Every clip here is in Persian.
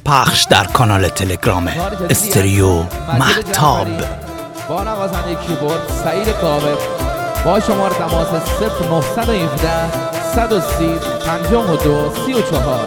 پخش در کانال تلگرام استریو مهتاب. با نوازنده کیبورد سعید کاوه با شماره تماس 0917 130 52 34.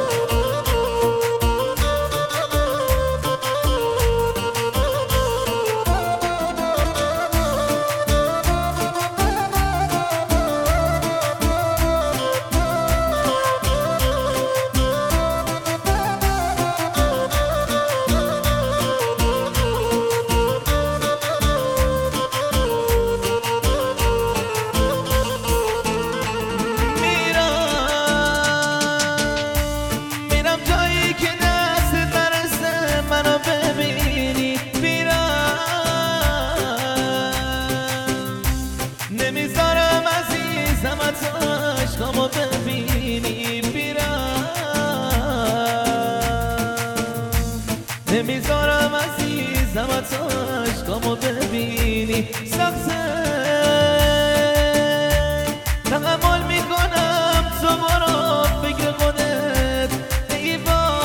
نمیذارم عزیزم عشقامو ببینی بیرم، نمیذارم عزیزم عشقامو ببینی. سخته تحمل میکنم تو برو فکر خودت ای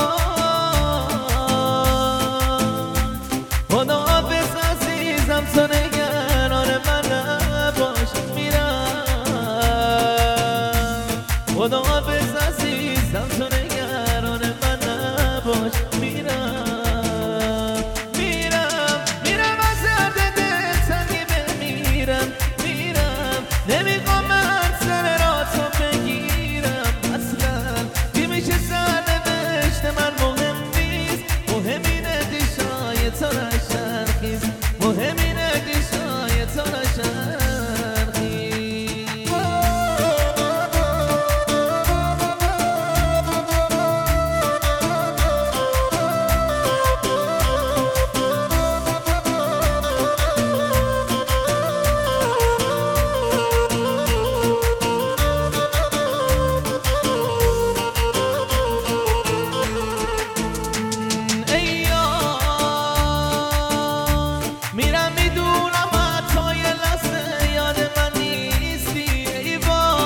وای، خدا حافظ عزیزم تو نگران من نباش میرم، خدا حافظ عزیزم تو نگران من نباش میرم، میرم از درد دل تنگی بمیرم، میرم نمیخوام من سر را تو بگیرم اصلا، چی میشه سرنوشت من مهم نیست، مهم اینه دیشای تو نشرخیز، مهم اینه دیشای تو نشرخیز. میرم میدونم حتی یه لحظه یاد من نیستی ای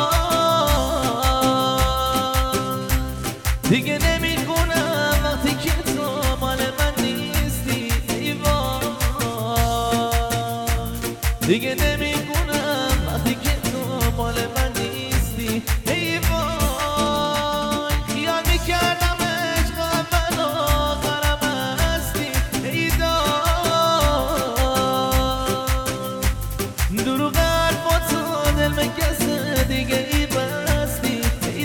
وای، دیگه نمیخونم وقتی که تو مال من نیستی ای وای، دیگه نمیخونم وقتی که تو مال من نیستی ای وای، خیال میکردم عشق اول آخرم هستی ای دروغ حرفا تو دل به کس دیگه ای بستی ای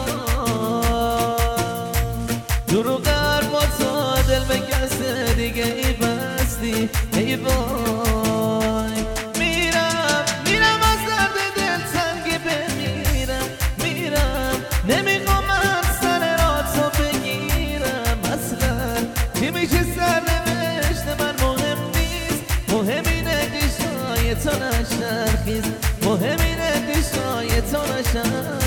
دروغ حرفا تو دل به کس دیگه ای بستی ای وای، میرم از درد دل تنگی بمیرم، میرم نمیخوام من سر را تو بگیرم اصلا، چی میشه سرنوشت من مهم نیست، مهم اینه دیشای تو نشرخیز، مهم اینه دیشای تو نشرخیز.